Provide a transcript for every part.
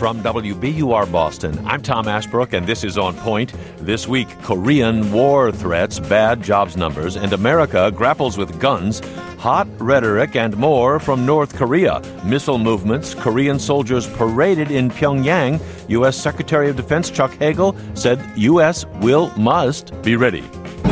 From WBUR Boston, I'm Tom Ashbrook, and this is On Point. This week, Korean war threats, bad jobs numbers, and America grapples with guns, hot rhetoric, and more from North Korea. Missile movements, Korean soldiers paraded in Pyongyang. U.S. Secretary of Defense Chuck Hagel said U.S. must be ready.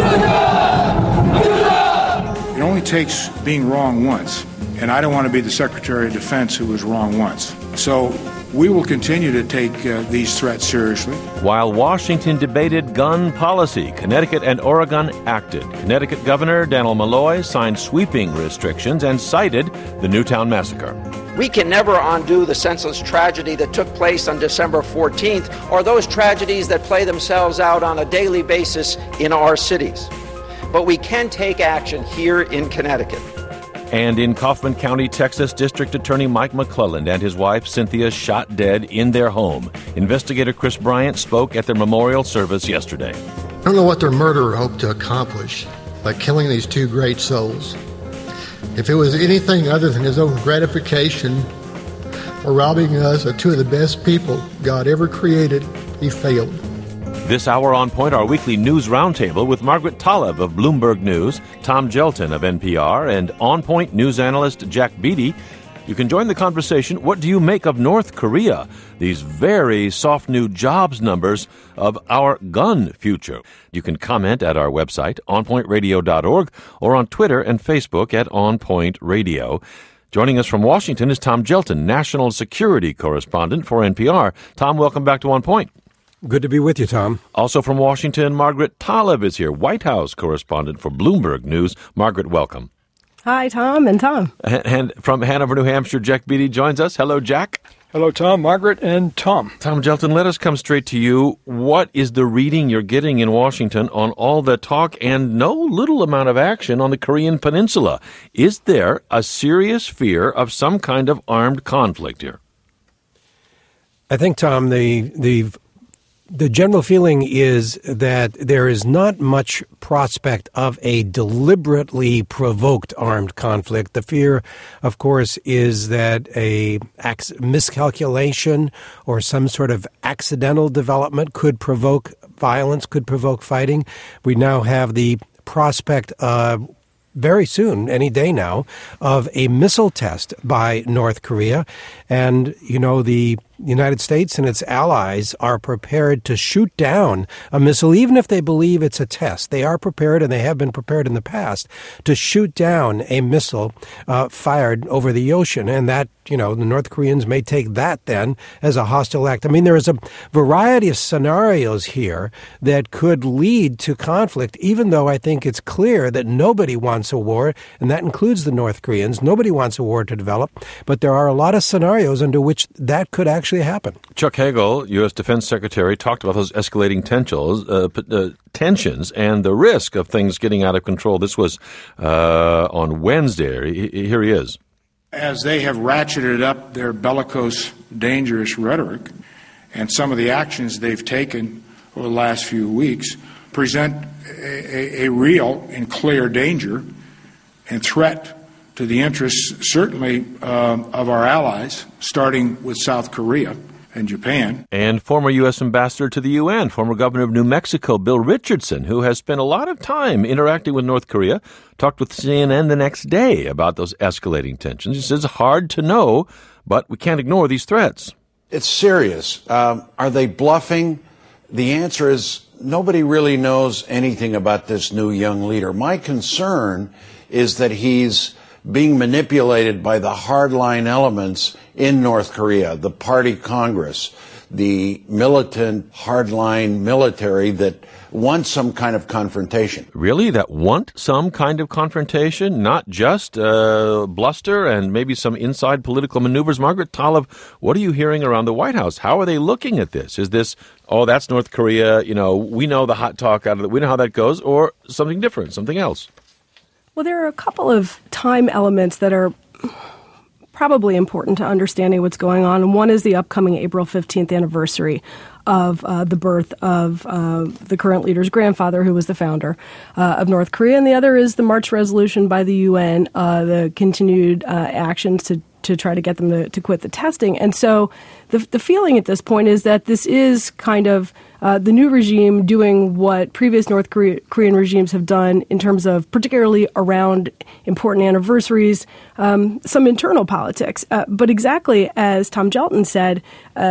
It only takes being wrong once, and I don't want to be the Secretary of Defense who was wrong once. So we will continue to take these threats seriously. While Washington debated gun policy, Connecticut and Oregon acted. Connecticut Governor Dannel Malloy signed sweeping restrictions and cited the Newtown massacre. We can never undo the senseless tragedy that took place on December 14th or those tragedies that play themselves out on a daily basis in our cities. But we can take action here in Connecticut. And in Kaufman County, Texas, District Attorney Mike McClelland and his wife Cynthia shot dead in their home. Investigator Chris Bryant spoke at their memorial service yesterday. I don't know what their murderer hoped to accomplish by killing these two great souls. If it was anything other than his own gratification or robbing us of two of the best people God ever created, he failed. This hour on Point, our weekly news roundtable with Margaret Talev of Bloomberg News, Tom Gelton of NPR, and On Point news analyst Jack Beatty. You can join the conversation. What do you make of North Korea? These very soft new jobs numbers of our gun future. You can comment at our website, onpointradio.org, or on Twitter and Facebook at On Point Radio. Joining us from Washington is Tom Gelton, national security correspondent for NPR. Tom, welcome back to On Point. Good to be with you, Tom. Also from Washington, Margaret Talev is here, White House correspondent for Bloomberg News. Margaret, welcome. Hi, Tom and Tom. And from Hanover, New Hampshire, Jack Beatty joins us. Hello, Jack. Hello, Tom, Margaret, and Tom. Tom Gelton, let us come straight to you. What is the reading you're getting in Washington on all the talk and no little amount of action on the Korean Peninsula? Is there a serious fear of some kind of armed conflict here? I think, Tom, the general feeling is that there is not much prospect of a deliberately provoked armed conflict. The fear, of course, is that a miscalculation or some sort of accidental development could provoke violence, could provoke fighting. We now have the prospect very soon, any day now, of a missile test by North Korea. And, you know, the United States and its allies are prepared to shoot down a missile, even if they believe it's a test. They are prepared, and they have been prepared in the past, to shoot down a missile fired over the ocean. And that, you know, the North Koreans may take that then as a hostile act. I mean, there is a variety of scenarios here that could lead to conflict, even though I think it's clear that nobody wants a war, and that includes the North Koreans. Nobody wants a war to develop, but there are a lot of scenarios under which that could actually happen. Chuck Hagel, U.S. Defense Secretary, talked about those escalating tensions and the risk of things getting out of control. This was on Wednesday. Here he is. As they have ratcheted up their bellicose, dangerous rhetoric, and some of the actions they've taken over the last few weeks present a real and clear danger and threat to the interests, certainly, of our allies, starting with South Korea and Japan. And former U.S. Ambassador to the UN, former Governor of New Mexico, Bill Richardson, who has spent a lot of time interacting with North Korea, talked with CNN the next day about those escalating tensions. He says it's hard to know, but we can't ignore these threats. It's serious. Are they bluffing? The answer is nobody really knows anything about this new young leader. My concern is that he's being manipulated by the hardline elements in North Korea, the party Congress, the militant hardline military that want some kind of confrontation. Really? That want some kind of confrontation? Not just bluster and maybe some inside political maneuvers? Margaret Talev, what are you hearing around the White House? How are they looking at this? Is this, oh, that's North Korea, you know, we know the hot talk out of it, we know how that goes, or something different, something else? Well, there are a couple of time elements that are probably important to understanding what's going on. And one is the upcoming April 15th anniversary of the birth of the current leader's grandfather, who was the founder of North Korea. And the other is the March resolution by the UN, the continued actions to try to get them to quit the testing. And so the feeling at this point is that this is kind of the new regime doing what previous North Korean regimes have done in terms of particularly around important anniversaries, some internal politics. But exactly as Tom Gjelten said,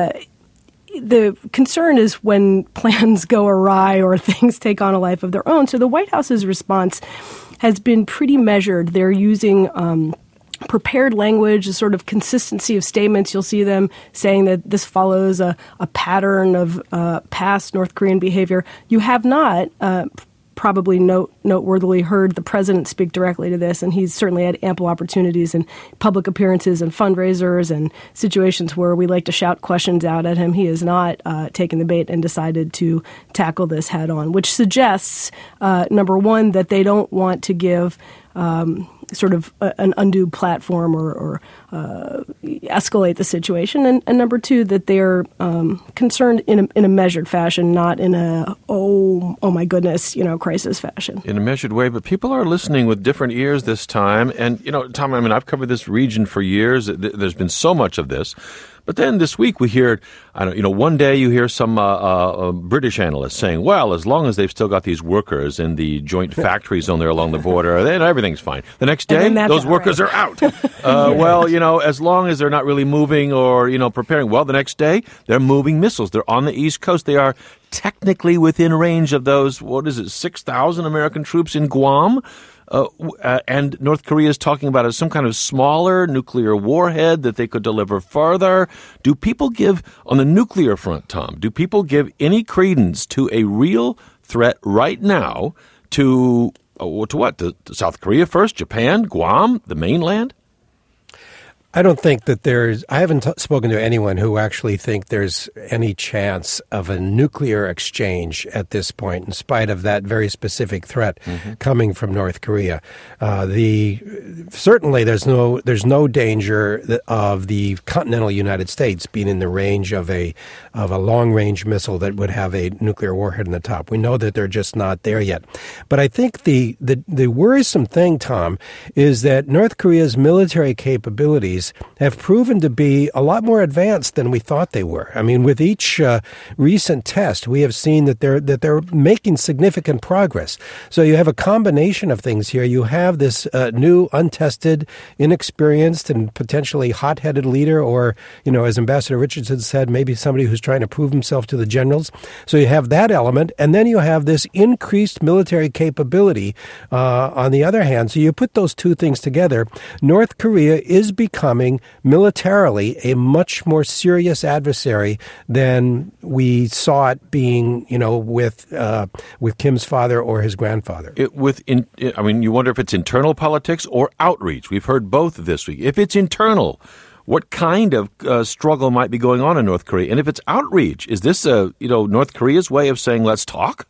the concern is when plans go awry or things take on a life of their own. So the White House's response has been pretty measured. They're using prepared language, a sort of consistency of statements. You'll see them saying that this follows a pattern of past North Korean behavior. You have not probably noteworthily heard the president speak directly to this, and he's certainly had ample opportunities in public appearances and fundraisers and situations where we like to shout questions out at him. He has not taken the bait and decided to tackle this head on, which suggests, number one, that they don't want to give sort of an undue platform or escalate the situation, and number two, that they're concerned in a measured fashion, not in a oh my goodness, crisis fashion. In a measured way, but people are listening with different ears this time. And Tom, I've covered this region for years. There's been so much of this. But then this week we hear, one day you hear some British analysts saying, well, as long as they've still got these workers in the joint factory zone there along the border, then everything's fine. The next day, those workers are out. As long as they're not really moving or, preparing. Well, the next day, they're moving missiles. They're on the East Coast. They are technically within range of those, 6,000 American troops in Guam. And North Korea is talking about some kind of smaller nuclear warhead that they could deliver farther. Do people give, on the nuclear front, Tom, do people give any credence to a real threat right now to what? To South Korea first, Japan, Guam, the mainland? I don't think that I haven't spoken to anyone who actually think there's any chance of a nuclear exchange at this point, in spite of that very specific threat coming from North Korea. Certainly there's no danger of the continental United States being in the range of a long-range missile that would have a nuclear warhead in the top. We know that they're just not there yet. But I think the worrisome thing, Tom, is that North Korea's military capabilities have proven to be a lot more advanced than we thought they were. I mean, with each recent test, we have seen that they're making significant progress. So you have a combination of things here. You have this new, untested, inexperienced, and potentially hot-headed leader, or, as Ambassador Richardson said, maybe somebody who's trying to prove himself to the generals. So you have that element, and then you have this increased military capability on the other hand. So you put those two things together, North Korea is becoming militarily a much more serious adversary than we saw it being, with Kim's father or his grandfather. You wonder if it's internal politics or outreach. We've heard both this week. If it's internal, what kind of struggle might be going on in North Korea? And if it's outreach, is this North Korea's way of saying let's talk?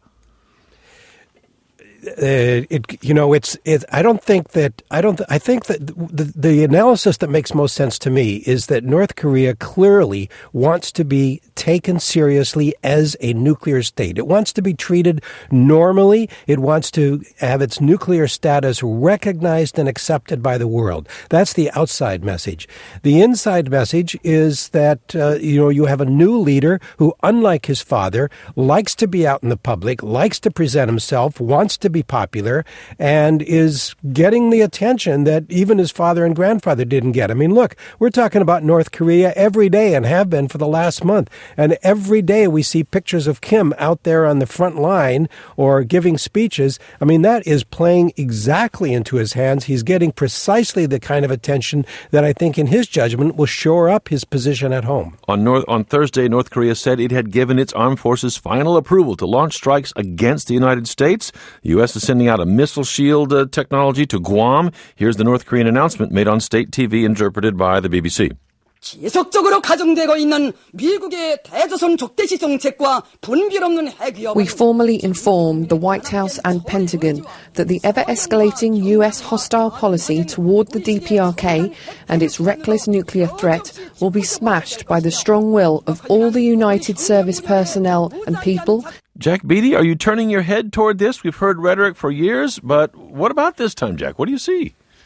I think that the analysis that makes most sense to me is that North Korea clearly wants to be taken seriously as a nuclear state. It wants to be treated normally. It wants to have its nuclear status recognized and accepted by the world. That's the outside message. The inside message is that, you have a new leader who, unlike his father, likes to be out in the public, likes to present himself, wants to be popular, and is getting the attention that even his father and grandfather didn't get. I mean, look, we're talking about North Korea every day and have been for the last month. And every day we see pictures of Kim out there on the front line or giving speeches. I mean, that is playing exactly into his hands. He's getting precisely the kind of attention that I think, in his judgment, will shore up his position at home. On Thursday, North Korea said it had given its armed forces final approval to launch strikes against the United States. The U.S. is sending out a missile shield technology to Guam. Here's the North Korean announcement made on state TV, interpreted by the BBC. 지속적으로 가정되고 있는 미국의 대조선 적대시 정책과 분별 없는 핵 위협. We formally informed the White House and Pentagon that the ever-escalating U.S. hostile policy toward the DPRK and its reckless nuclear threat will be smashed by the strong will of all the United Service personnel and people. Jack Beatty, are you turning your head toward this? We've heard rhetoric for years, but what about this time, Jack? What do you see?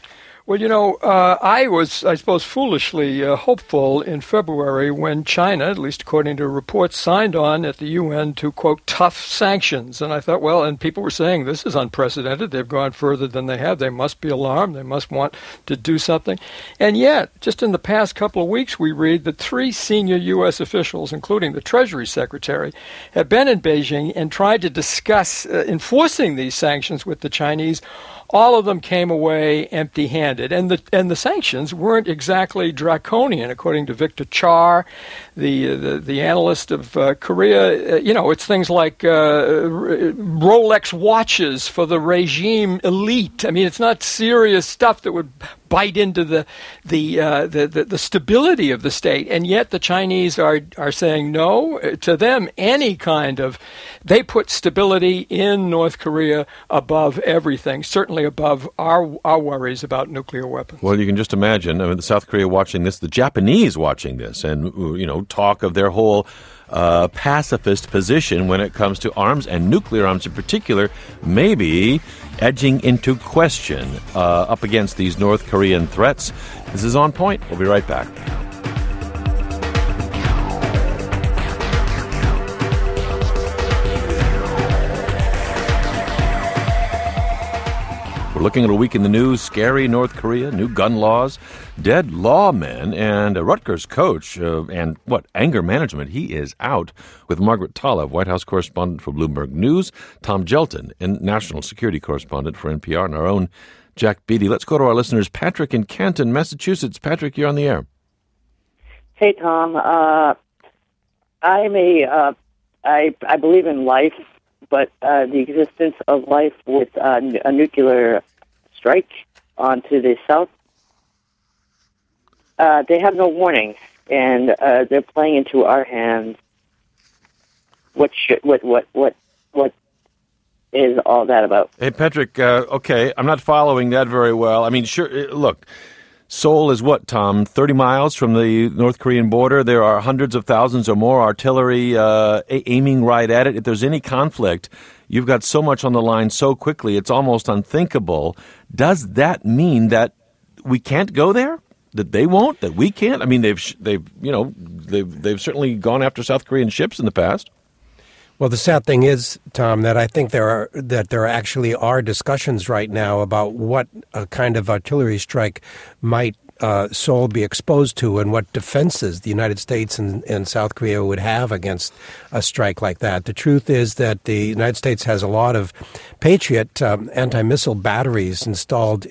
Well, I was, I suppose, foolishly hopeful in February when China, at least according to reports, signed on at the UN to, quote, tough sanctions. And I thought, well, and people were saying this is unprecedented. They've gone further than they have. They must be alarmed. They must want to do something. And yet, just in the past couple of weeks, we read that 3 senior U.S. officials, including the Treasury Secretary, have been in Beijing and tried to discuss enforcing these sanctions with the Chinese. All of them came away empty-handed, and the sanctions weren't exactly draconian, according to Victor Char, the analyst of Korea. It's things like Rolex watches for the regime elite. I mean, it's not serious stuff that would bite into the stability of the state, and yet the Chinese are saying no to them. Any kind of they put stability in North Korea above everything, certainly above our worries about nuclear weapons. Well, you can just imagine. I mean, South Korea watching this, the Japanese watching this, and talk of their whole pacifist position when it comes to arms and nuclear arms in particular, maybe edging into question up against these North Korean threats. This is On Point. We'll be right back. We're looking at a week in the news, scary North Korea, new gun laws, dead lawmen, and a Rutgers coach, and anger management. He is out. With Margaret Talev, White House correspondent for Bloomberg News, Tom Gelton, and national security correspondent for NPR, and our own Jack Beatty. Let's go to our listeners. Patrick in Canton, Massachusetts. Patrick, you're on the air. Hey, Tom. I believe in life, but the existence of life with a nuclear strike onto the south, they have no warning, and they're playing into our hands. What is all that about? Hey, Patrick. Okay, I'm not following that very well. I mean, sure. Look. Seoul is what, Tom? 30 miles from the North Korean border. There are hundreds of thousands or more artillery aiming right at it. If there's any conflict, you've got so much on the line so quickly, it's almost unthinkable. Does that mean that we can't go there? That they won't? That we can't? I mean, they've certainly gone after South Korean ships in the past. Well, the sad thing is, Tom, that I think there actually are discussions right now about what a kind of artillery strike might Seoul be exposed to and what defenses the United States and South Korea would have against a strike like that. The truth is that the United States has a lot of Patriot anti-missile batteries installed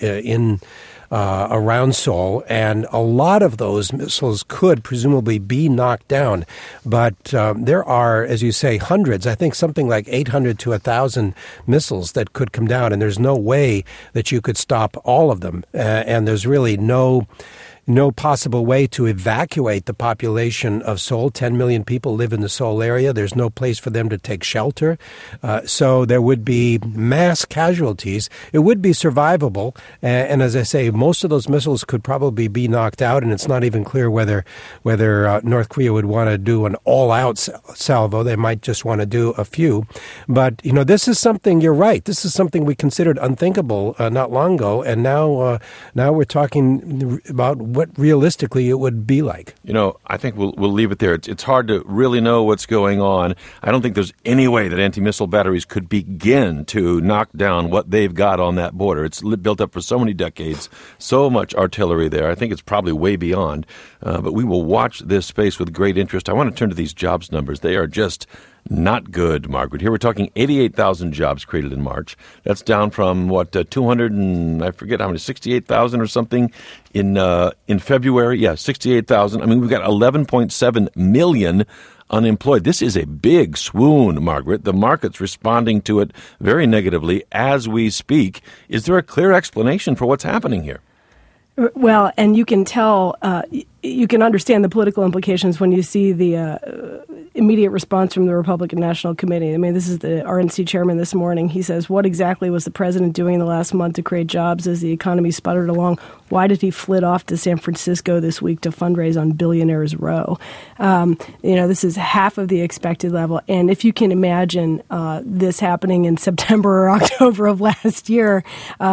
around Seoul, and a lot of those missiles could presumably be knocked down. But there are, as you say, hundreds, I think something like 800 to 1,000 missiles that could come down, and there's no way that you could stop all of them. And there's really no possible way to evacuate the population of Seoul. 10 million people live in the Seoul area. There's no place for them to take shelter. So there would be mass casualties. It would be survivable. And as I say, most of those missiles could probably be knocked out, and it's not even clear whether North Korea would want to do an all-out salvo. They might just want to do a few. But, this is something, you're right, this is something we considered unthinkable not long ago, and now we're talking about what realistically it would be like. I think we'll leave it there. It's hard to really know what's going on. I don't think there's any way that anti-missile batteries could begin to knock down what they've got on that border. It's built up for so many decades, so much artillery there. I think it's probably way beyond. But we will watch this space with great interest. I want to turn to these jobs numbers. They are just not good, Margaret. Here we're talking 88,000 jobs created in March. That's down from 200 and I forget how many, 68,000 or something in February. Yeah, 68,000. I mean, we've got 11.7 million unemployed. This is a big swoon, Margaret. The market's responding to it very negatively as we speak. Is there a clear explanation for what's happening here? Well, and you can tell, you can understand the political implications when you see the immediate response from the Republican National Committee. I mean, this is the RNC chairman this morning. He says, what exactly was the president doing in the last month to create jobs as the economy sputtered along? Why did he flit off to San Francisco this week to fundraise on Billionaires Row? This is half of the expected level. And if you can imagine this happening in September or October of last year,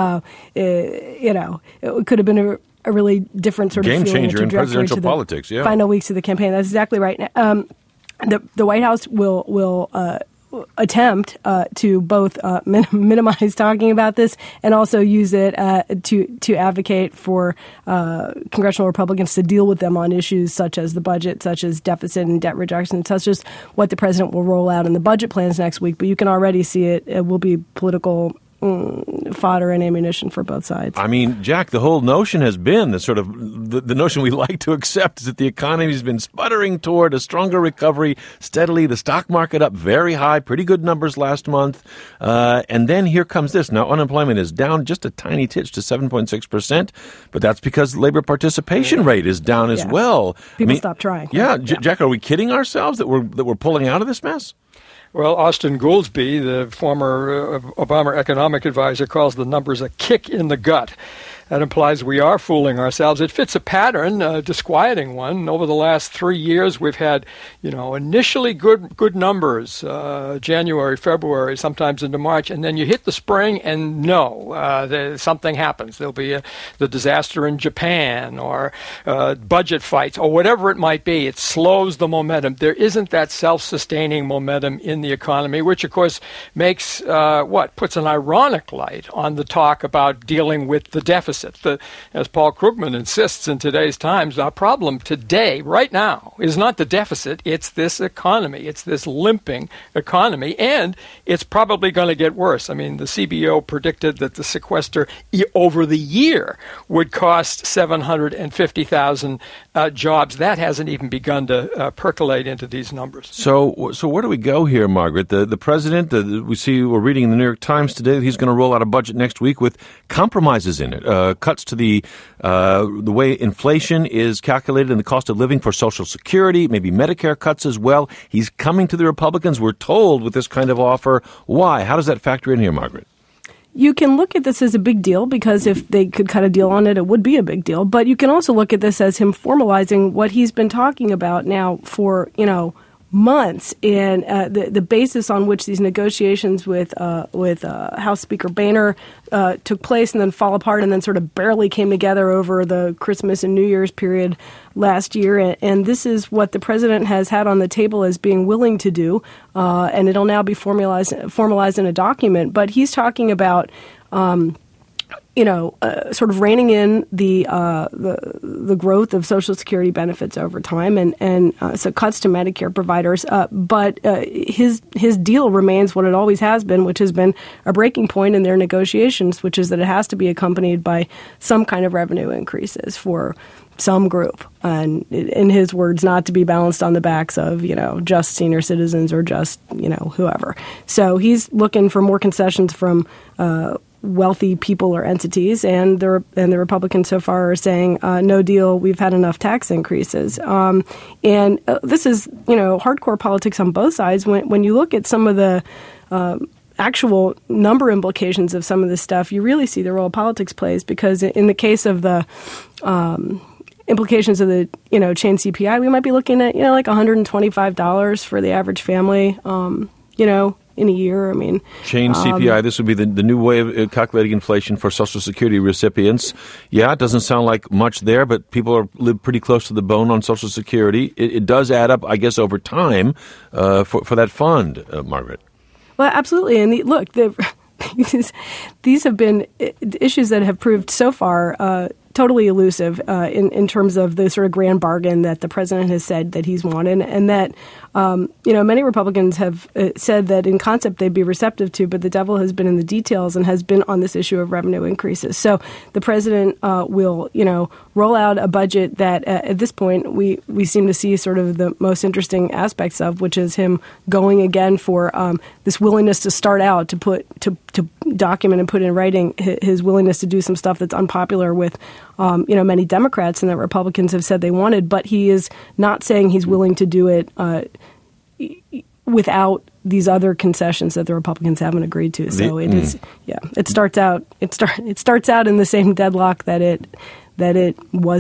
it could have been a really different sort of game feeling changer in presidential politics. Yeah, final weeks of the campaign. That's exactly right. The White House will attempt to both minimize talking about this and also use it to advocate for congressional Republicans to deal with them on issues such as the budget, such as deficit and debt reduction, such as what the president will roll out in the budget plans next week. But you can already see it will be political fodder and ammunition for both sides. I mean, Jack, the whole notion has been the notion we like to accept is that the economy has been sputtering toward a stronger recovery steadily. The stock market up very high, pretty good numbers last month. And then here comes this. Now, unemployment is down just a tiny titch to 7.6%, but that's because labor participation rate is down as well. People stop trying. Yeah, Jack, are we kidding ourselves that we're pulling out of this mess? Well, Austin Goolsbee, the former Obama economic advisor, calls the numbers a kick in the gut. That implies we are fooling ourselves. It fits a pattern, a disquieting one. Over the last 3 years, we've had, initially good numbers, January, February, sometimes into March, and then you hit the spring, and something happens. There'll be the disaster in Japan, or budget fights, or whatever it might be. It slows the momentum. There isn't that self-sustaining momentum in the economy, which, of course, makes puts an ironic light on the talk about dealing with the deficit. As Paul Krugman insists in today's Times, our problem today, right now, is not the deficit. It's this economy. It's this limping economy, and it's probably going to get worse. I mean, the CBO predicted that the sequester over the year would cost 750,000 jobs. That hasn't even begun to percolate into these numbers. So where do we go here, Margaret? The president, we're reading in the New York Times today that he's going to roll out a budget next week with compromises in it. Cuts to the way inflation is calculated and the cost of living for Social Security, maybe Medicare cuts as well. He's coming to the Republicans, we're told, with this kind of offer. Why? How does that factor in here, Margaret? You can look at this as a big deal because if they could cut a deal on it, it would be a big deal. But you can also look at this as him formalizing what he's been talking about now for, months, and the basis on which these negotiations with House Speaker Boehner took place and then fall apart and then sort of barely came together over the Christmas and New Year's period last year. And this is what the president has had on the table as being willing to do, and it'll now be formalized in a document. But he's talking about sort of reining in the growth of Social Security benefits over time, and so cuts to Medicare providers. But his deal remains what it always has been, which has been a breaking point in their negotiations, which is that it has to be accompanied by some kind of revenue increases for some group, and in his words, not to be balanced on the backs of just senior citizens or just whoever. So he's looking for more concessions from wealthy people or entities, and the Republicans so far are saying no deal. We've had enough tax increases, and this is hardcore politics on both sides. When you look at some of the actual number implications of some of this stuff, you really see the role politics plays, because in the case of the implications of the chain CPI, we might be looking at like $125 for the average family in a year. I mean, chain CPI, this would be the new way of calculating inflation for Social Security recipients. Yeah, it doesn't sound like much there, but people live pretty close to the bone on Social Security. It does add up, I guess, over time for that fund, Margaret. Well, absolutely. And these have been issues that have proved so far totally elusive in terms of the sort of grand bargain that the president has said that he's wanted, and that many Republicans have said that in concept they'd be receptive to, but the devil has been in the details and has been on this issue of revenue increases. So the president will roll out a budget that at this point we seem to see sort of the most interesting aspects of, which is him going again for this willingness to start out to document and put in writing his willingness to do some stuff that's unpopular with many Democrats and that Republicans have said they wanted, but he is not saying he's willing to do it without these other concessions that the Republicans haven't agreed to. So it starts out in the same deadlock that it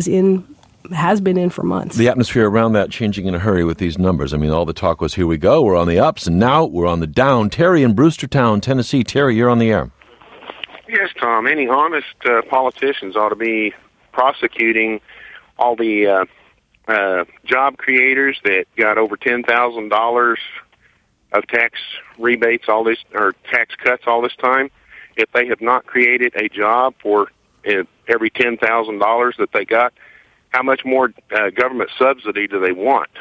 has been in for months. The atmosphere around that changing in a hurry with these numbers. I mean, all the talk was, here we go, we're on the ups, and now we're on the down. Terry in Brewstertown, Tennessee. Terry, you're on the air. Yes, Tom. Any honest politicians ought to be prosecuting all the job creators that got over $10,000 of tax rebates, all this, or tax cuts all this time. If they have not created a job for every $10,000 that they got, how much more government subsidy do they want?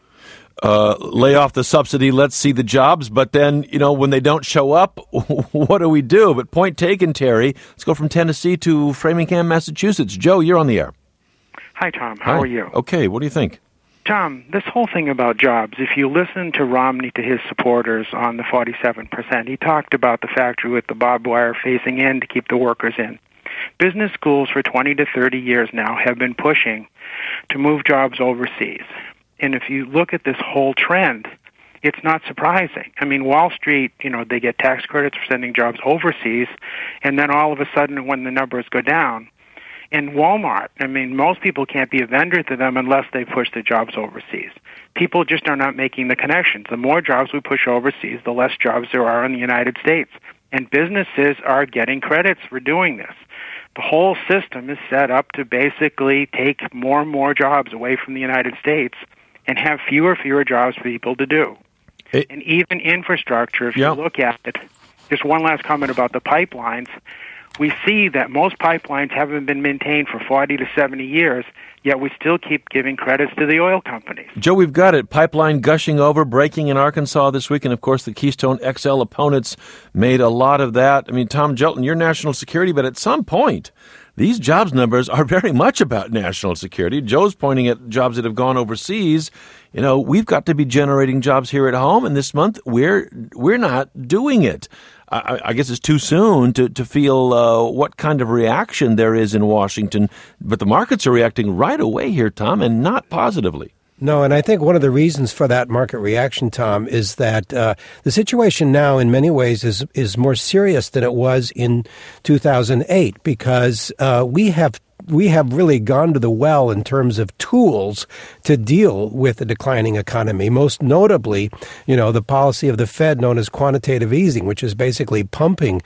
Lay off the subsidy, let's see the jobs, but then, when they don't show up, what do we do? But point taken, Terry. Let's go from Tennessee to Framingham, Massachusetts. Joe, you're on the air. Hi, Tom. How are you? Okay, what do you think? Tom, this whole thing about jobs, if you listen to Romney, to his supporters on the 47%, he talked about the factory with the barbed wire facing in to keep the workers in. Business schools for 20 to 30 years now have been pushing to move jobs overseas. And if you look at this whole trend, it's not surprising. I mean, Wall Street, they get tax credits for sending jobs overseas, and then all of a sudden when the numbers go down, in Walmart, I mean, most people can't be a vendor to them unless they push the jobs overseas. People just are not making the connections. The more jobs we push overseas, the less jobs there are in the United States. And businesses are getting credits for doing this. The whole system is set up to basically take more and more jobs away from the United States and have fewer jobs for people to do. And even infrastructure, if you look at it, just one last comment about the pipelines. We see that most pipelines haven't been maintained for 40 to 70 years, yet we still keep giving credits to the oil companies. Joe, we've got it. Pipeline gushing over, breaking in Arkansas this week, and of course the Keystone XL opponents made a lot of that. I mean, Tom Gjelten, you're national security, but at some point, these jobs numbers are very much about national security. Joe's pointing at jobs that have gone overseas. We've got to be generating jobs here at home, and this month we're not doing it. I guess it's too soon to feel what kind of reaction there is in Washington, but the markets are reacting right away here, Tom, and not positively. No, and I think one of the reasons for that market reaction, Tom, is that the situation now in many ways is more serious than it was in 2008 because we have really gone to the well in terms of tools to deal with the declining economy. Most notably, the policy of the Fed known as quantitative easing, which is basically pumping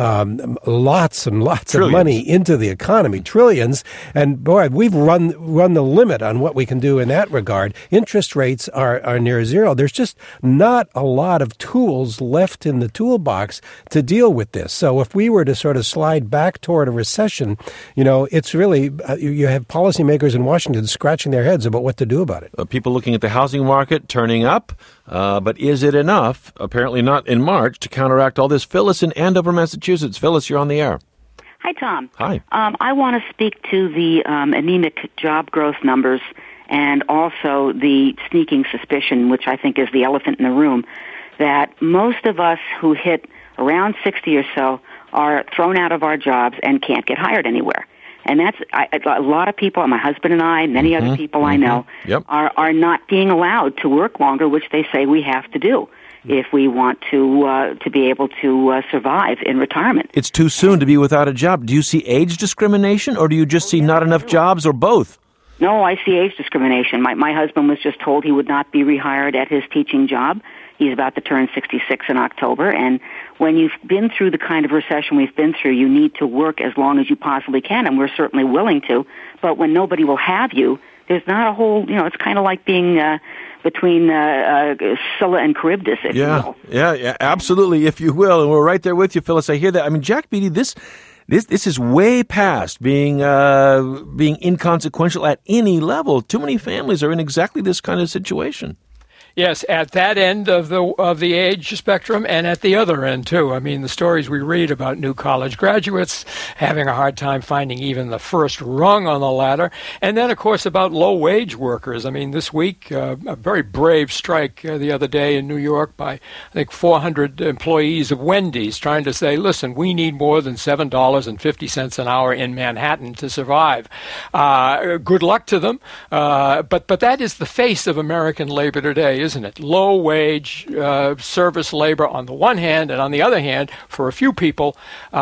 lots and lots trillions of money into the economy, trillions. And boy, we've run the limit on what we can do in that regard. Interest rates are near zero. There's just not a lot of tools left in the toolbox to deal with this. So if we were to sort of slide back toward a recession, it's really you have policymakers in Washington scratching their heads about what to do about it. People looking at the housing market turning up, but is it enough? Apparently not in March to counteract all this. Phyllis in Andover, Massachusetts. Phyllis, you're on the air. Hi, Tom. Hi. I want to speak to the anemic job growth numbers and also the sneaking suspicion, which I think is the elephant in the room, that most of us who hit around 60 or so are thrown out of our jobs and can't get hired anywhere. And that's a lot of people, my husband and I, many other people I know, are not being allowed to work longer, which they say we have to do if we want to be able to survive in retirement. It's too soon to be without a job. Do you see age discrimination, or do you just see not enough jobs, or both? No, I see age discrimination. My husband was just told he would not be rehired at his teaching job. He's about to turn 66 in October, and when you've been through the kind of recession we've been through, you need to work as long as you possibly can, and we're certainly willing to. But when nobody will have you, there's not a whole, it's kind of like being between Scylla and Charybdis, if you will. Yeah, absolutely, if you will. And we're right there with you, Phyllis. I hear that. I mean, Jack Beatty, this is way past being inconsequential at any level. Too many families are in exactly this kind of situation. Yes, at that end of the age spectrum and at the other end, too. I mean, the stories we read about new college graduates having a hard time finding even the first rung on the ladder. And then, of course, about low-wage workers. I mean, this week, a very brave strike the other day in New York by, I think, 400 employees of Wendy's trying to say, listen, we need more than $7.50 an hour in Manhattan to survive. Good luck to them. But that is the face of American labor today. isn't it? Low-wage service labor on the one hand, and on the other hand, for a few people,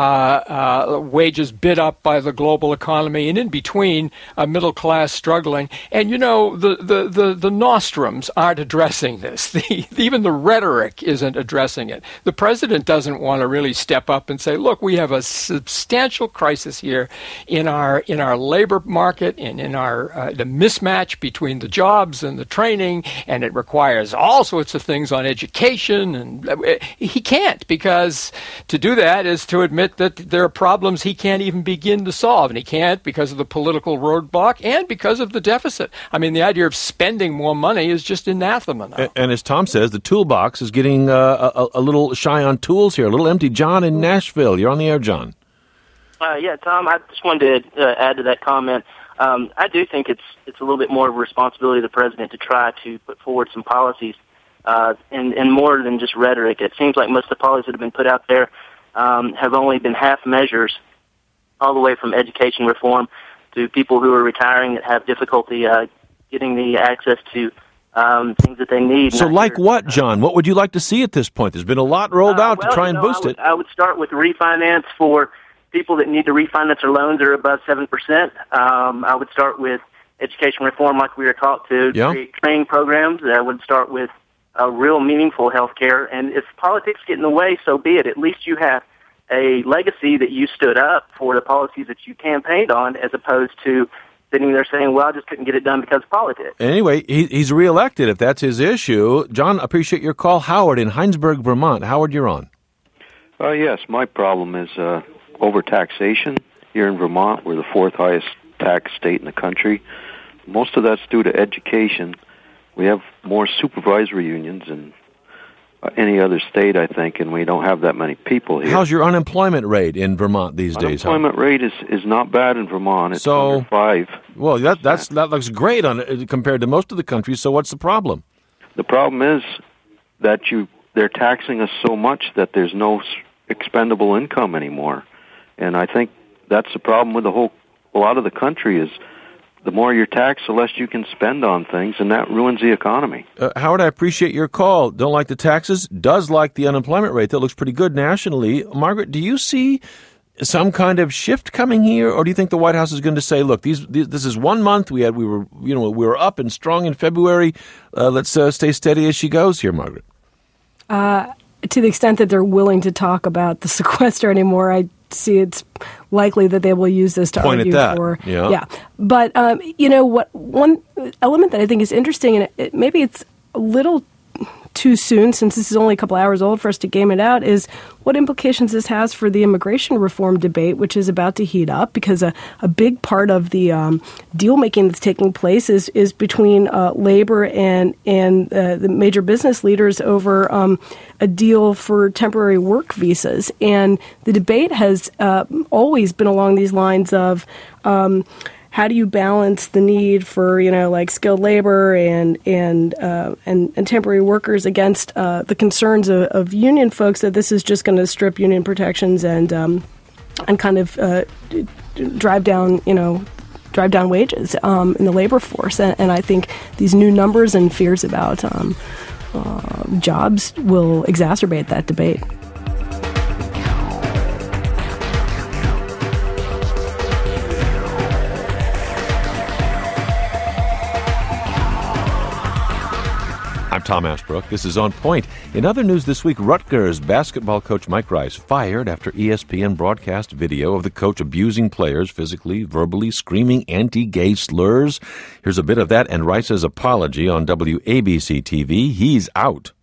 wages bid up by the global economy, and in between, a middle class struggling. And you know, the nostrums aren't addressing this. Even the rhetoric isn't addressing it. The president doesn't want to really step up and say, "Look, we have a substantial crisis here in our labor market and in our the mismatch between the jobs and the training, and it requires all sorts of things on education." And he can't, because to do that is to admit that there are problems he can't even begin to solve, and he can't because of the political roadblock and because of the deficit. I mean, the idea of spending more money is just anathema now. And as Tom says, the toolbox is getting a little shy on tools here, a little empty. John in Nashville, you're on the air, John. Yeah, Tom, I just wanted to add to that comment. I do think it's a little bit more of a responsibility of the president to try to put forward some policies, and more than just rhetoric. It seems like most of the policies that have been put out there have only been half measures, all the way from education reform to people who are retiring that have difficulty getting the access to things that they need. So like what, John? What would you like to see at this point? There's been a lot rolled out to try and boost it. I would start with refinance for people that need to refinance their loans are above 7%. I would start with education reform like we were taught to, create training programs. I would start with real meaningful health care. And if politics get in the way, so be it. At least you have a legacy that you stood up for the policies that you campaigned on, as opposed to sitting there saying, well, I just couldn't get it done because of politics. Anyway, he's reelected if that's his issue. John, appreciate your call. Howard in Heinsberg, Vermont. Howard, you're on. Yes, my problem is overtaxation here in Vermont. We're the fourth highest tax state in the country. Most of that's due to education. We have more supervisory unions than any other state, I think, and we don't have that many people here. How's your unemployment rate in Vermont these days? Unemployment rate is not bad in Vermont. It's under 5. Well, that looks great compared to most of the country, so what's the problem? The problem is that they're taxing us so much that there's no expendable income anymore. And I think that's the problem with a lot of the country is the more you're taxed, the less you can spend on things, and that ruins the economy. Howard, I appreciate your call. Don't like the taxes, does like the unemployment rate. That looks pretty good nationally. Margaret, do you see some kind of shift coming here, or do you think the White House is going to say, look, this is 1 month, we were up and strong in February, let's stay steady as she goes here, Margaret? To the extent that they're willing to talk about the sequester anymore, I see it's likely that they will use this to argue for. Yeah. But one element that I think is interesting, and maybe it's a little too soon since this is only a couple hours old for us to game it out, is what implications this has for the immigration reform debate, which is about to heat up, because a big part of the deal-making that's taking place is between labor and the major business leaders over a deal for temporary work visas. And the debate has always been along these lines of how do you balance the need for, skilled labor and temporary workers against the concerns of union folks that this is just going to strip union protections and kind of drive down wages in the labor force. And I think these new numbers and fears about jobs will exacerbate that debate. I'm Tom Ashbrook. This is On Point. In other news this week, Rutgers basketball coach Mike Rice fired after ESPN broadcast video of the coach abusing players physically, verbally, screaming anti-gay slurs. Here's a bit of that and Rice's apology on WABC TV. He's out.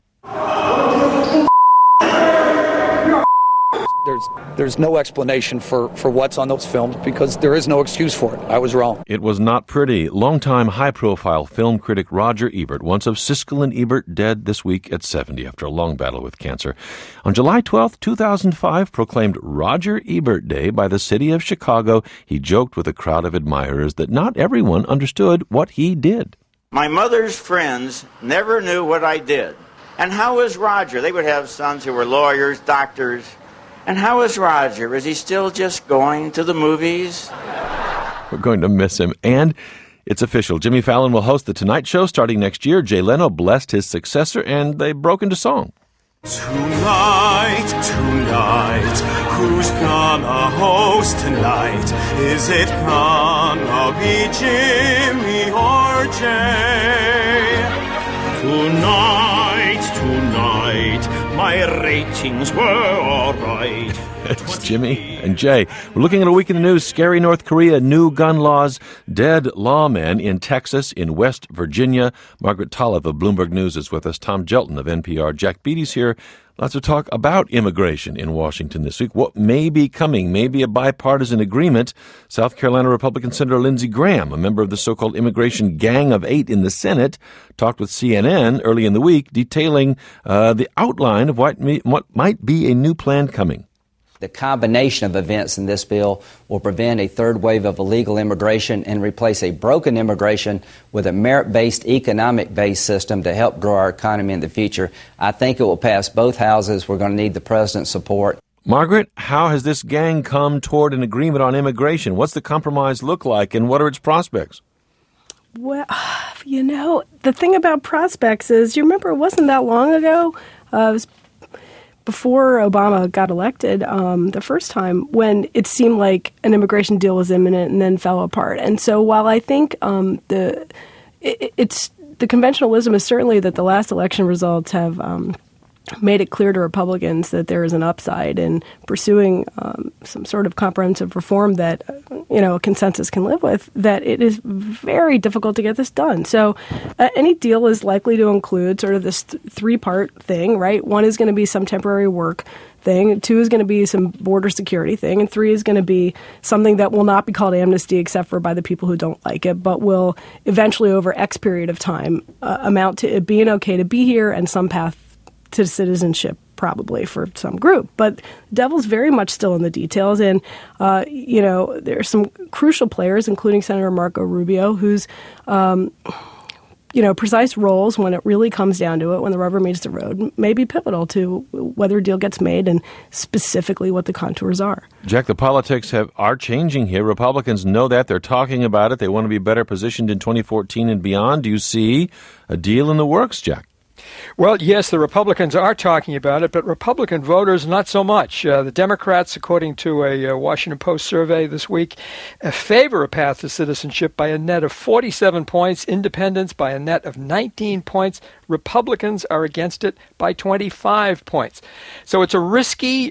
There's no explanation for what's on those films because there is no excuse for it. I was wrong. It was not pretty. Longtime high-profile film critic Roger Ebert, once of Siskel and Ebert, dead this week at 70 after a long battle with cancer. On July 12, 2005, proclaimed Roger Ebert Day by the city of Chicago, he joked with a crowd of admirers that not everyone understood what he did. My mother's friends never knew what I did. And how was Roger? They would have sons who were lawyers, doctors. And how is Roger? Is he still just going to the movies? We're going to miss him. And It's official. Jimmy Fallon will host The Tonight Show starting next year. Jay Leno blessed his successor, and they broke into song. Tonight, who's gonna host tonight? Is it gonna be Jimmy or Jay? Tonight, my ratings were all right. It's Jimmy and Jay. We're looking at a week in the news. Scary North Korea, new gun laws, dead lawmen in Texas, in West Virginia. Margaret Talev of Bloomberg News is with us. Tom Gelton of NPR. Jack Beatty's here. Lots of talk about immigration in Washington this week. What may be coming? Maybe a bipartisan agreement. South Carolina Republican Senator Lindsey Graham, a member of the so-called immigration gang of 8 in the Senate, talked with CNN early in the week, detailing the outline of what might be a new plan coming. The combination of events in this bill will prevent a third wave of illegal immigration and replace a broken immigration with a merit-based, economic-based system to help grow our economy in the future. I think it will pass both houses. We're going to need the president's support. Margaret, how has this gang come toward an agreement on immigration? What's the compromise look like, and what are its prospects? Well, the thing about prospects is, you remember it wasn't that long ago, it was before Obama got elected the first time, when it seemed like an immigration deal was imminent and then fell apart. And so while I think the conventional wisdom is certainly that the last election results have made it clear to Republicans that there is an upside in pursuing some sort of comprehensive reform that, a consensus can live with, that it is very difficult to get this done. So any deal is likely to include sort of this three-part thing, right? One is going to be some temporary work thing, 2 is going to be some border security thing, and 3 is going to be something that will not be called amnesty except for by the people who don't like it, but will eventually over X period of time amount to it being okay to be here and some path to citizenship, probably for some group. But the devil's very much still in the details. And, there are some crucial players, including Senator Marco Rubio, whose, precise roles when it really comes down to it, when the rubber meets the road, may be pivotal to whether a deal gets made and specifically what the contours are. Jack, the politics are changing here. Republicans know that. They're talking about it. They want to be better positioned in 2014 and beyond. Do you see a deal in the works, Jack? Well, yes, the Republicans are talking about it, but Republican voters, not so much. The Democrats, according to a Washington Post survey this week, favor a path to citizenship by a net of 47 points, independents by a net of 19 points. Republicans are against it by 25 points. So it's a risky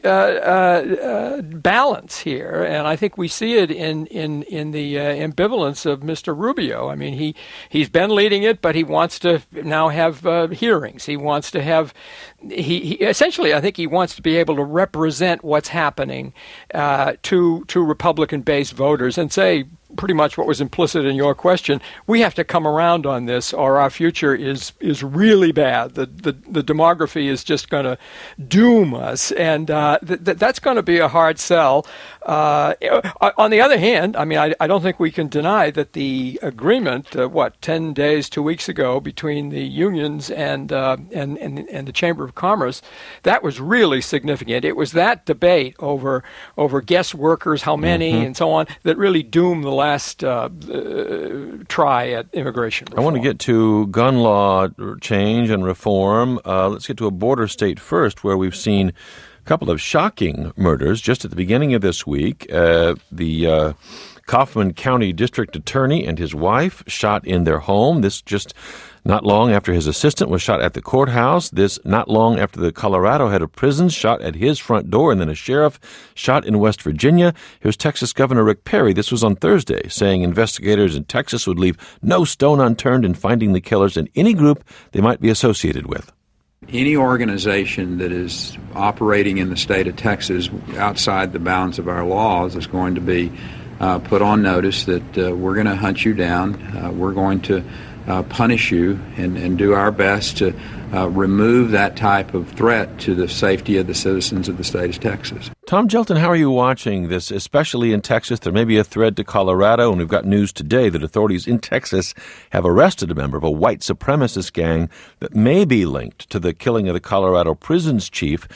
balance here, and I think we see it in the ambivalence of Mr. Rubio. I mean, he's been leading it, but he wants to now have hearings. He wants to have, he essentially, I think he wants to be able to represent what's happening to Republican-based voters and say pretty much what was implicit in your question. We have to come around on this, or our future is really bad. The demography is just going to doom us, and that's going to be a hard sell. On the other hand, I mean, I don't think we can deny that the agreement, 10 days, 2 weeks ago, between the unions and the Chamber of Commerce, that was really significant. It was that debate over guest workers, how many, and so on, that really doomed the last try at immigration reform. I want to get to gun law change and reform. Let's get to a border state first, where we've seen a couple of shocking murders just at the beginning of this week. The Kaufman County District Attorney and his wife shot in their home. This just not long after his assistant was shot at the courthouse. This not long after the Colorado head of prisons shot at his front door, and then a sheriff shot in West Virginia. Here's Texas Governor Rick Perry. This was on Thursday, saying investigators in Texas would leave no stone unturned in finding the killers in any group they might be associated with. Any organization that is operating in the state of Texas outside the bounds of our laws is going to be put on notice that we're going to hunt you down. We're going to punish you and do our best to remove that type of threat to the safety of the citizens of the state of Texas. Tom Gelton, how are you watching this, especially in Texas? There may be a thread to Colorado, and we've got news today that authorities in Texas have arrested a member of a white supremacist gang that may be linked to the killing of the Colorado prisons chief.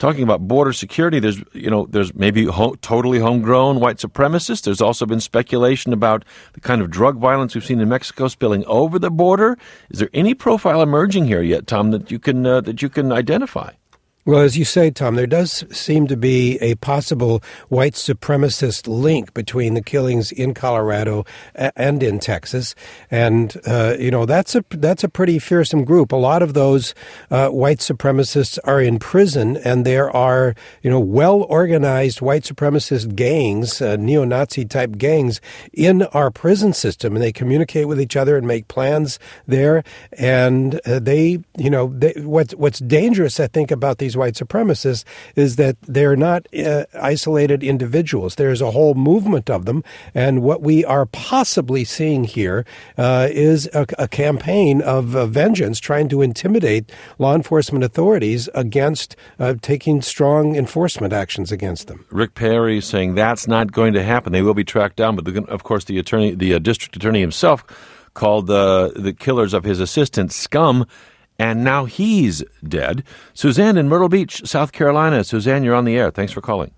talking about border security. There's maybe totally homegrown white supremacists. There's also been speculation about the kind of drug violence we've seen in Mexico spilling over the border. Is there any profile emerging here yet, Tom, that you can identify? Well, as you say, Tom, there does seem to be a possible white supremacist link between the killings in Colorado and in Texas. And, that's a pretty fearsome group. A lot of those white supremacists are in prison, and there are, well-organized white supremacist gangs, neo-Nazi type gangs in our prison system. And they communicate with each other and make plans there. And what's dangerous, I think, about these white supremacists is that they're not isolated individuals. There's a whole movement of them, and what we are possibly seeing here is a campaign of vengeance trying to intimidate law enforcement authorities against taking strong enforcement actions against them. Rick Perry saying that's not going to happen. They will be tracked down, but of course the district attorney himself called the killers of his assistant scum. And now he's dead. Suzanne in Myrtle Beach, South Carolina. Suzanne, you're on the air. Thanks for calling.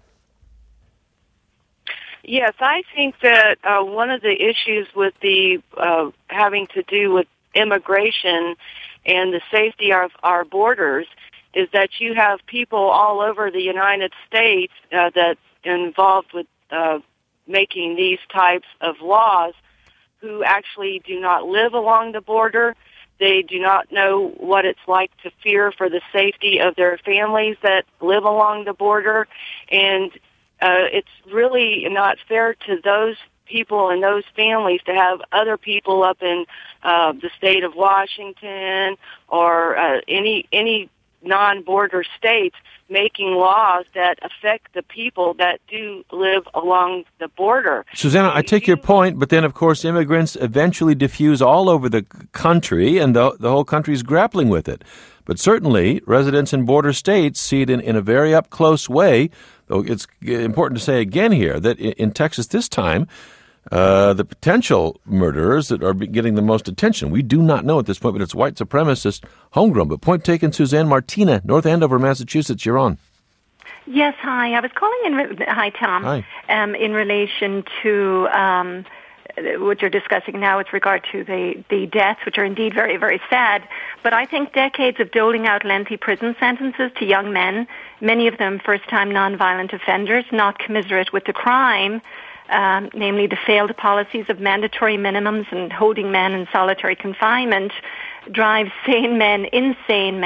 Yes, I think that one of the issues with the having to do with immigration and the safety of our borders is that you have people all over the United States that involved with making these types of laws who actually do not live along the border. They do not know what it's like to fear for the safety of their families that live along the border. And it's really not fair to those people and those families to have other people up in the state of Washington or any non-border states making laws that affect the people that do live along the border. Susanna, I take your point, but then, of course, immigrants eventually diffuse all over the country, and the whole country is grappling with it. But certainly, residents in border states see it in a very up-close way, though it's important to say again here that in Texas this time, the potential murderers that are getting the most attention, we do not know at this point, but it's white supremacist, homegrown. But point taken, Suzanne. Martina, North Andover, Massachusetts, you're on. Yes, hi. I was calling hi, Tom. Hi. In relation to what you're discussing now with regard to the deaths, which are indeed very, very sad. But I think decades of doling out lengthy prison sentences to young men, many of them first-time nonviolent offenders, not commiserate with the crime, namely the failed policies of mandatory minimums and holding men in solitary confinement, drive sane men insane.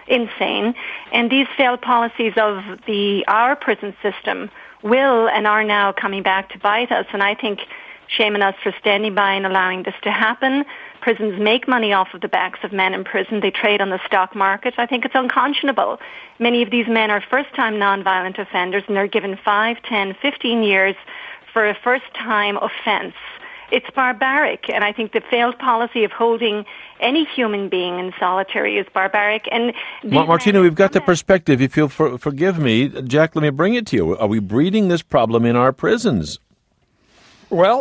And these failed policies of our prison system will and are now coming back to bite us. And I think shame on us for standing by and allowing this to happen. Prisons make money off of the backs of men in prison. They trade on the stock market. I think it's unconscionable. Many of these men are first-time nonviolent offenders, and they're given 5, 10, 15 years for a first-time offense. It's barbaric, and I think the failed policy of holding any human being in solitary is barbaric. And Martina, we've got the perspective. If you'll forgive me, Jack, let me bring it to you. Are we breeding this problem in our prisons? Well,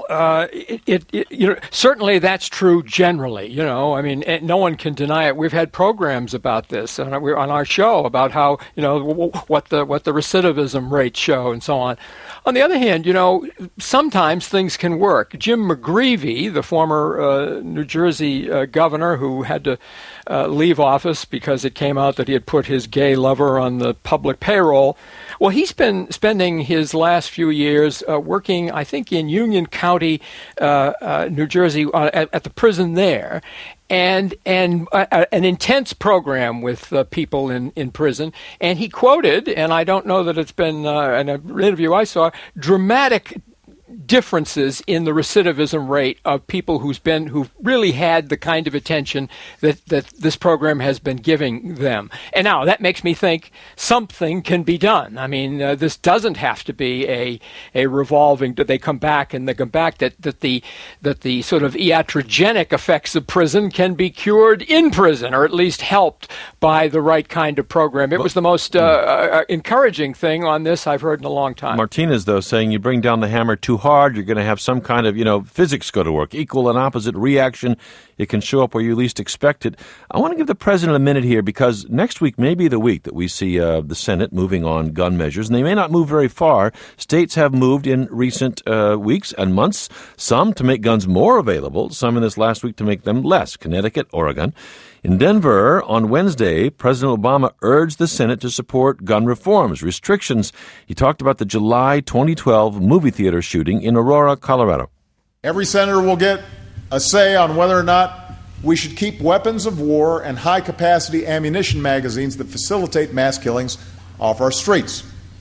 certainly that's true generally. I mean, no one can deny it. We've had programs about this on our show about how, what the recidivism rates show and so on. On the other hand, sometimes things can work. Jim McGreevey, the former New Jersey governor who had to leave office because it came out that he had put his gay lover on the public payroll. Well, he's been spending his last few years working, I think, in Union County, New Jersey, at the prison there, and an intense program with people in prison. And he quoted, and I don't know that it's been in an interview I saw, dramatic differences in the recidivism rate of people who've really had the kind of attention that this program has been giving them. And now that makes me think something can be done. I mean, this doesn't have to be a revolving, that they come back and they come back, that the sort of iatrogenic effects of prison can be cured in prison, or at least helped by the right kind of program. It was the most encouraging thing on this I've heard in a long time. Martinez, though, saying you bring down the hammer too hard, you're going to have some kind of, physics go to work. Equal and opposite reaction it can show up where you least expect it. I want to give the president a minute here because next week may be the week that we see the Senate moving on gun measures, and they may not move very far. States have moved in recent weeks and months, some to make guns more available, some in this last week to make them less. Connecticut, Oregon. In Denver, on Wednesday, President Obama urged the Senate to support gun reforms, restrictions. He talked about the July 2012 movie theater shooting in Aurora, Colorado. Every senator will get a say on whether or not we should keep weapons of war and high-capacity ammunition magazines that facilitate mass killings off our streets.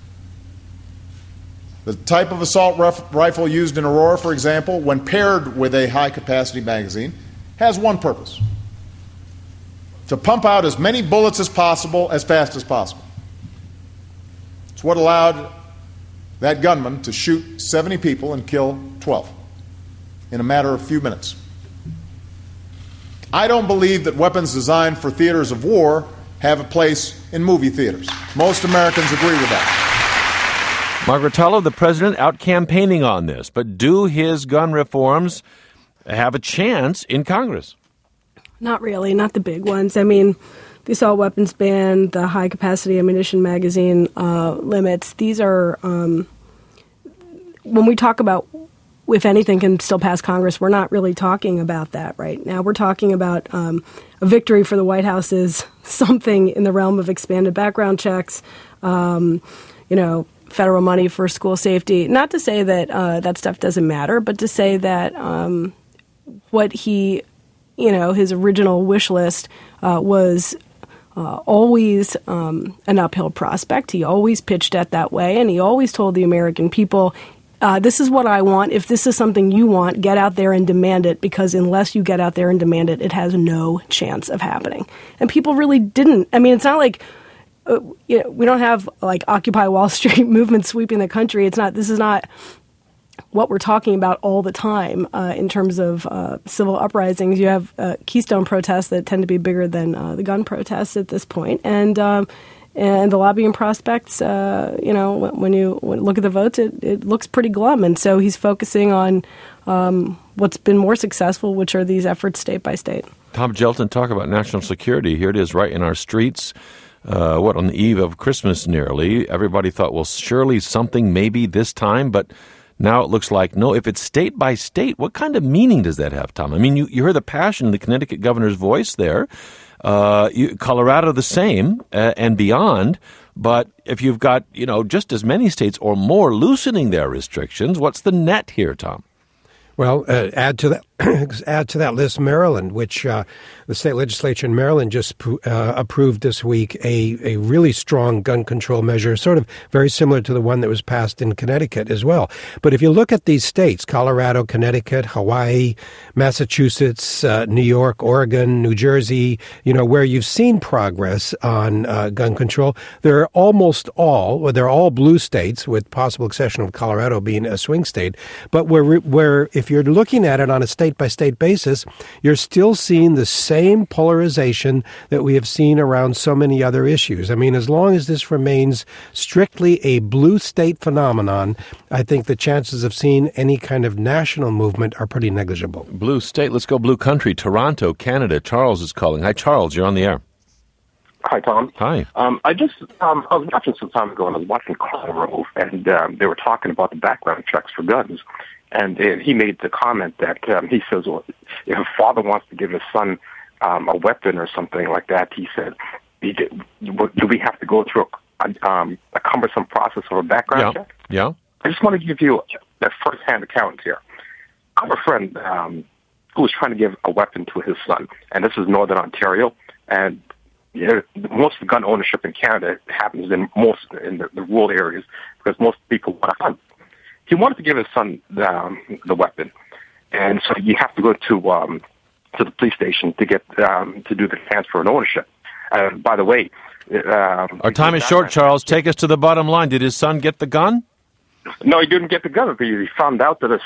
The type of assault rifle used in Aurora, for example, when paired with a high-capacity magazine, has one purpose: to pump out as many bullets as possible, as fast as possible. It's what allowed that gunman to shoot 70 people and kill 12 in a matter of a few minutes. I don't believe that weapons designed for theaters of war have a place in movie theaters. Most Americans agree with that. Margaret Tullow, the president, out campaigning on this, but do his gun reforms have a chance in Congress? Not really, not the big ones. I mean, the assault weapons ban, the high-capacity ammunition magazine limits, these are, when we talk about if anything can still pass Congress, we're not really talking about that right now. We're talking about a victory for the White House is something in the realm of expanded background checks, federal money for school safety. Not to say that that stuff doesn't matter, but to say that what he... his original wish list was always an uphill prospect. He always pitched it that way, and he always told the American people, this is what I want. If this is something you want, get out there and demand it, because unless you get out there and demand it, it has no chance of happening. And people really didn't. I mean, it's not like, we don't have like Occupy Wall Street movement sweeping the country. This is not what we're talking about all the time in terms of civil uprisings. You have Keystone protests that tend to be bigger than the gun protests at this point, and the lobbying prospects. When you look at the votes, it looks pretty glum, and so he's focusing on what's been more successful, which are these efforts state by state. Tom Gjelten, talk about national security. Here it is, right in our streets. On the eve of Christmas, nearly everybody thought, well, surely something maybe this time, but. Now it looks like, no, if it's state by state, what kind of meaning does that have, Tom? I mean, you heard the passion in the Connecticut governor's voice there. Colorado the same and beyond. But if you've got, just as many states or more loosening their restrictions, what's the net here, Tom? Well, add to that list Maryland, which the state legislature in Maryland just approved this week a really strong gun control measure, sort of very similar to the one that was passed in Connecticut as well. But if you look at these states, Colorado, Connecticut, Hawaii, Massachusetts, New York, Oregon, New Jersey, where you've seen progress on gun control, they're almost all, they're all blue states, with possible exception of Colorado being a swing state. But where if you're looking at it on a state-by-state basis, you're still seeing the same polarization that we have seen around so many other issues. I mean, as long as this remains strictly a blue state phenomenon, I think the chances of seeing any kind of national movement are pretty negligible. Blue state. Let's go blue country. Toronto, Canada. Charles is calling. Hi, Charles. You're on the air. Hi, Tom. Hi. I was watching some time ago, and I was watching Karl Rove, and they were talking about the background checks for guns. And he made the comment that he says, well, if a father wants to give his son a weapon or something like that, he said, do we have to go through a cumbersome process of a background check? Yeah. I just want to give you a first-hand account here. I have a friend who was trying to give a weapon to his son, and this is Northern Ontario, and most of the gun ownership in Canada happens in the rural areas because most people want to hunt. He wanted to give his son the weapon, and so you have to go to the police station to get to do the transfer and ownership. By the way, our time is short, Charles. Take us to the bottom line. Did his son get the gun? No, he didn't get the gun. He found out that his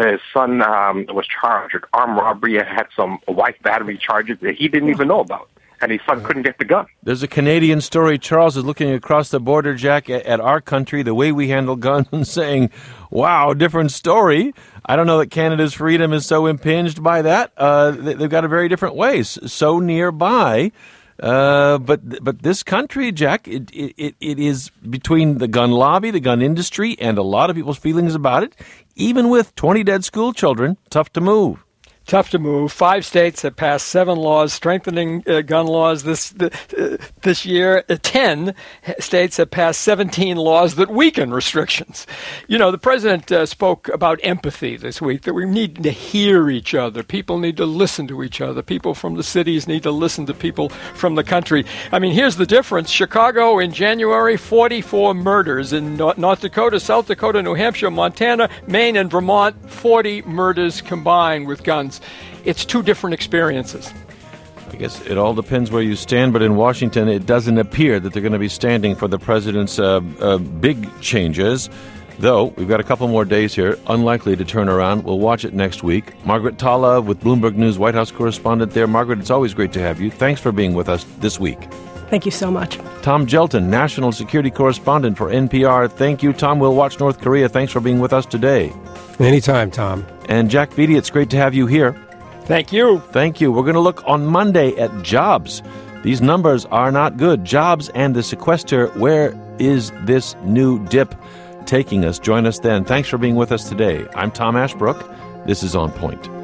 son was charged with armed robbery and had some wife battery charges that he didn't even know about. and his son couldn't get the gun. There's a Canadian story. Charles is looking across the border, Jack, at our country, the way we handle guns, and saying, wow, different story. I don't know that Canada's freedom is so impinged by that. They've got a very different way, so nearby. But this country, Jack, it is between the gun lobby, the gun industry, and a lot of people's feelings about it. Even with 20 dead school children, tough to move. Tough to move. 5 states have passed 7 laws strengthening gun laws this year. 10 states have passed 17 laws that weaken restrictions. You know, the president spoke about empathy this week, that we need to hear each other. People need to listen to each other. People from the cities need to listen to people from the country. I mean, here's the difference. Chicago in January, 44 murders. In North Dakota, South Dakota, New Hampshire, Montana, Maine, and Vermont, 40 murders combined with guns. It's 2 different experiences. I guess it all depends where you stand, but in Washington, it doesn't appear that they're going to be standing for the president's big changes. Though, we've got a couple more days here, unlikely to turn around. We'll watch it next week. Margaret Tala with Bloomberg News White House correspondent there. Margaret, it's always great to have you. Thanks for being with us this week. Thank you so much. Tom Gelton, national security correspondent for NPR. Thank you, Tom. We'll watch North Korea. Thanks for being with us today. Anytime, Tom. And Jack Beatty, it's great to have you here. Thank you. Thank you. We're going to look on Monday at jobs. These numbers are not good. Jobs and the sequester. Where is this new dip taking us? Join us then. Thanks for being with us today. I'm Tom Ashbrook. This is On Point.